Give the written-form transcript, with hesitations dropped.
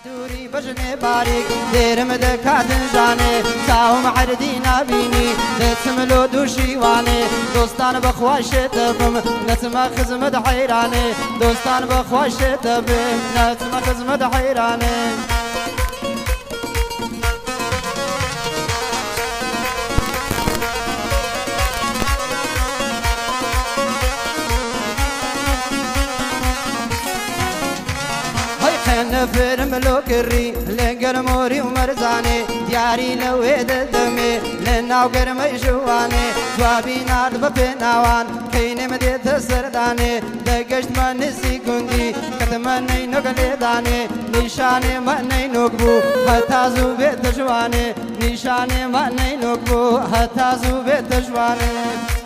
دوري بجني باريك دير مدكات جاني ساهم عردي نابيني نتملو دوشي واني دوستان بخواش تبم نتما خزمد حيراني دوستان بخواش تبم نتما خزمد حيراني نفر ملوكري لنقر موري ومرزاني دياري لويد الدمي لناو قرمي جواني جوابي نار ببناوان كيني مديت السرداني دقشت ما نسي كندي كتمني نقلي داني نشاني ماني نقبو حتى زوبيت جواني نشاني ماني نقبو حتى زوبيت جواني